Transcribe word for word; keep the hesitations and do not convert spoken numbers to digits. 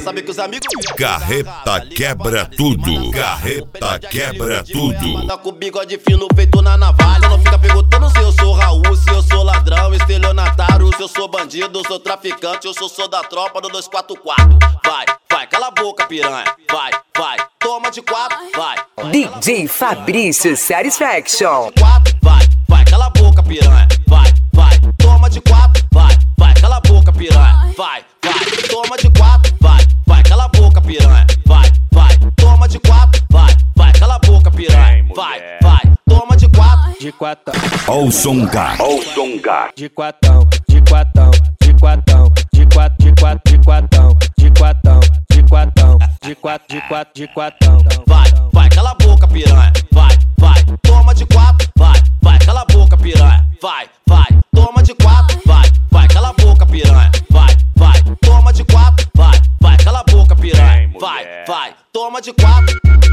sabe que os amigos... Carreta quebra tudo. Carreta quebra tudo. Tá com bigode fino feito na navalha. Não fica perguntando se eu sou Raul, se eu sou ladrão, estelionatário, se eu sou bandido, sou traficante, eu sou, sou da tropa do dois quatro quatro. Vai, vai, cala a boca, piranha. Vai, vai, toma de quatro, vai. D J Fabrício Satisfaction. Quatro, vai, vai, cala a boca, piranha. Vai, vai, toma de quatro, vai, vai, cala a boca, piranha. Vai, vai, toma de quatro, vai, vai, cala a boca, piranha. Vai, vai, toma de quatro, vai, vai, cala a boca, piranha. Vai, vai, toma de quatro. De quatão, Ó o som K. Ó o som K. de quatão, de quatão, de quatão, de quatro, de quatro, de quatão, de quatão, de quatão, de quatro, de quatro, de quatão. Vai, vai, cala a boca, piranha. Vai, vai, toma de quatro, vai, vai, cala a boca, piranha. Vai, vai, toma de quatro, vai, vai, cala a boca, piranha. Vai, vai, toma de quatro, vai, vai, cala a boca, piranha. Vai, vai, toma de quatro.